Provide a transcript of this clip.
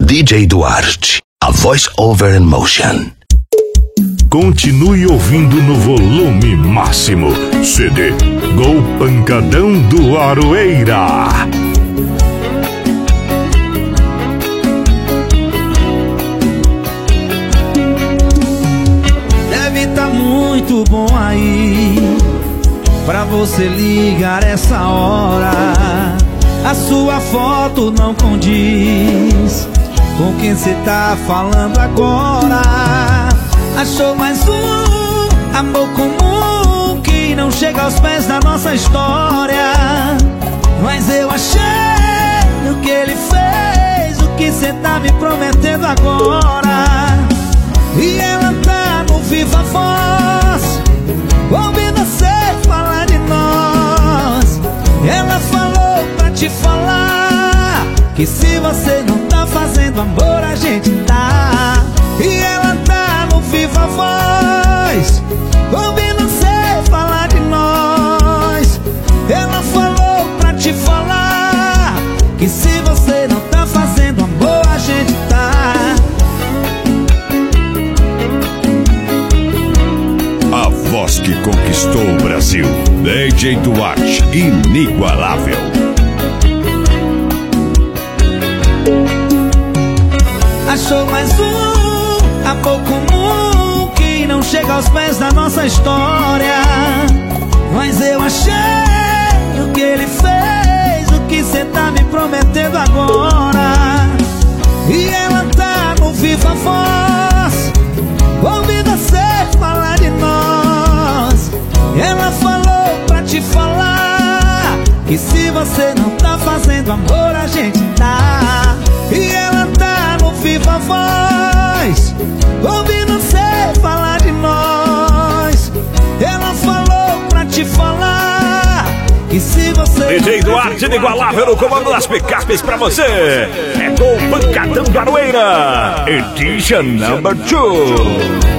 DJ Duarte, a voice over in motion. Continue ouvindo no volume máximo. CD Gol Pancadão do Aroeira. Deve tá muito bom aí pra você ligar essa hora. A sua foto não condiz com quem cê tá falando agora. Achou mais um amor comum que não chega aos pés da nossa história. Mas eu achei o que ele fez, o que cê tá me prometendo agora. E ela tá no viva voz, ouvindo você falar de nós. Ela falou pra te falar que se você não tá fazendo amor, a gente tá. E ela tá no viva voz, ouvindo você falar de nós. Ela falou pra te falar que se você não tá fazendo amor, a gente tá. A voz que conquistou o Brasil, DJ Duarte, inigualável. Achou mais um amor comum que não chega aos pés da nossa história. Mas eu achei o que ele fez, o que cê tá me prometendo agora. E ela tá no viva voz, ouvindo você falar de nós. Ela falou pra te falar que se você não tá fazendo amor, a gente tá. E ela tá no viva voz, ouvindo você falar de nós. Ela falou pra te falar que se você... DJ Duarte inigualável no comando das picapes pra você. É Gol Pancadão do Aroeira Edition number 2.